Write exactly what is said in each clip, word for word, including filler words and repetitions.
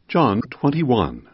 John twenty-one.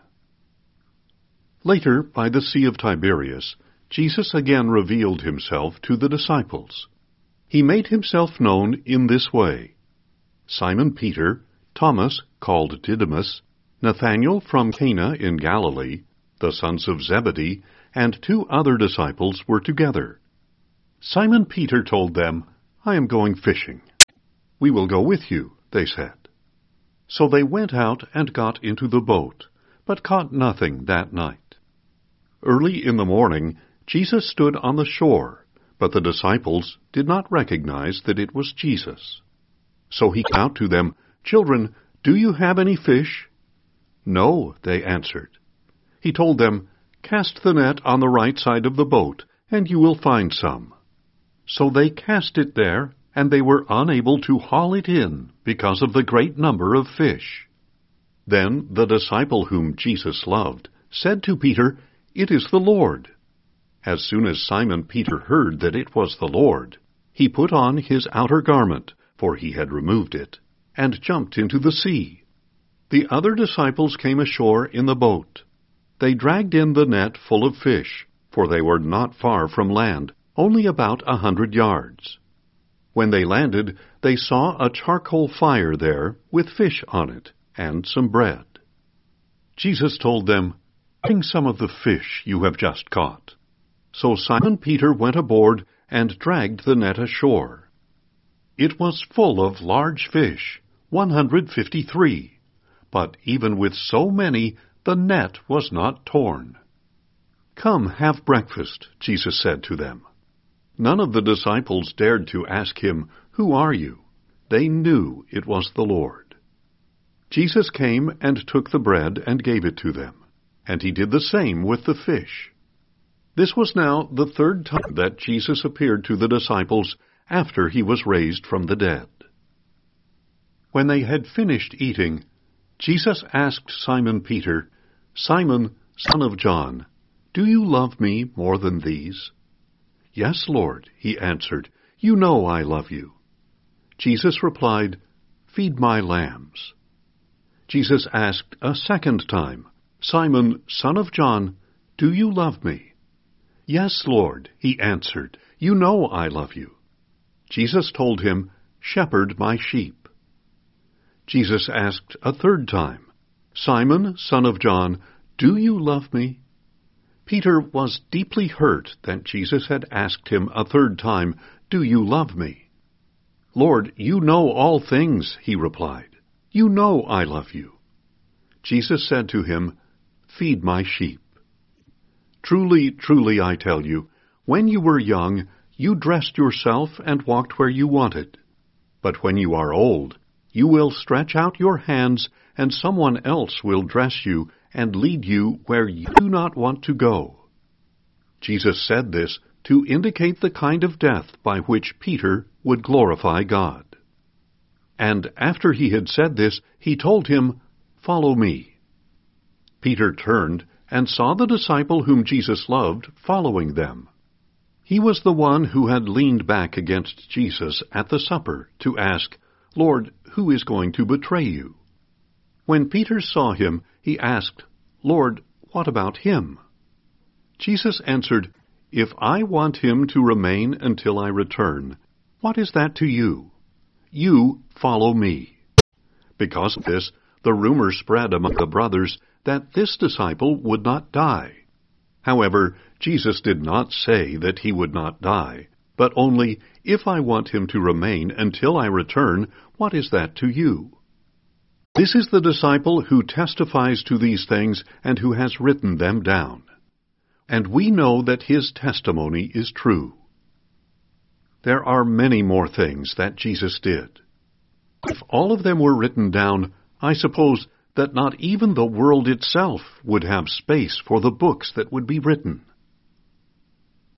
Later, by the Sea of Tiberias, Jesus again revealed himself to the disciples. He made himself known in this way. Simon Peter, Thomas, called Didymus, Nathanael from Cana in Galilee, the sons of Zebedee, and two other disciples were together. Simon Peter told them, "I am going fishing." "We will go with you," they said. So they went out and got into the boat, but caught nothing that night. Early in the morning, Jesus stood on the shore, but the disciples did not recognize that it was Jesus. So he called out to them, "Children, do you have any fish?" "No," they answered. He told them, "Cast the net on the right side of the boat, and you will find some." So they cast it there, and they were unable to haul it in because of the great number of fish. Then the disciple whom Jesus loved said to Peter, "It is the Lord." As soon as Simon Peter heard that it was the Lord, he put on his outer garment, for he had removed it, and jumped into the sea. The other disciples came ashore in the boat. They dragged in the net full of fish, for they were not far from land, only about a hundred yards. When they landed, they saw a charcoal fire there with fish on it and some bread. Jesus told them, "Bring some of the fish you have just caught." So Simon Peter went aboard and dragged the net ashore. It was full of large fish, one hundred fifty-three, but even with so many, the net was not torn. "Come, have breakfast," Jesus said to them. None of the disciples dared to ask him, "Who are you?" They knew it was the Lord. Jesus came and took the bread and gave it to them, and he did the same with the fish. This was now the third time that Jesus appeared to the disciples after he was raised from the dead. When they had finished eating, Jesus asked Simon Peter, "Simon, son of John, do you love me more than these?" "Yes, Lord," he answered, "you know I love you." Jesus replied, "Feed my lambs." Jesus asked a second time, "Simon, son of John, do you love me?" "Yes, Lord," he answered, "you know I love you." Jesus told him, "Shepherd my sheep." Jesus asked a third time, "Simon, son of John, do you love me?" Peter was deeply hurt that Jesus had asked him a third time, "Do you love me?" "Lord, you know all things," he replied. "You know I love you." Jesus said to him, "Feed my sheep. Truly, truly, I tell you, when you were young, you dressed yourself and walked where you wanted. But when you are old, you will stretch out your hands, and someone else will dress you and lead you where you do not want to go." Jesus said this to indicate the kind of death by which Peter would glorify God. And after he had said this, he told him, "Follow me." Peter turned and saw the disciple whom Jesus loved following them. He was the one who had leaned back against Jesus at the supper to ask, "Lord, who is going to betray you?" When Peter saw him, he asked, "Lord, what about him?" Jesus answered, "If I want him to remain until I return, what is that to you? You follow me." Because of this, the rumor spread among the brothers that this disciple would not die. However, Jesus did not say that he would not die, but only, "If I want him to remain until I return, what is that to you?" This is the disciple who testifies to these things and who has written them down. And we know that his testimony is true. There are many more things that Jesus did. If all of them were written down, I suppose that not even the world itself would have space for the books that would be written.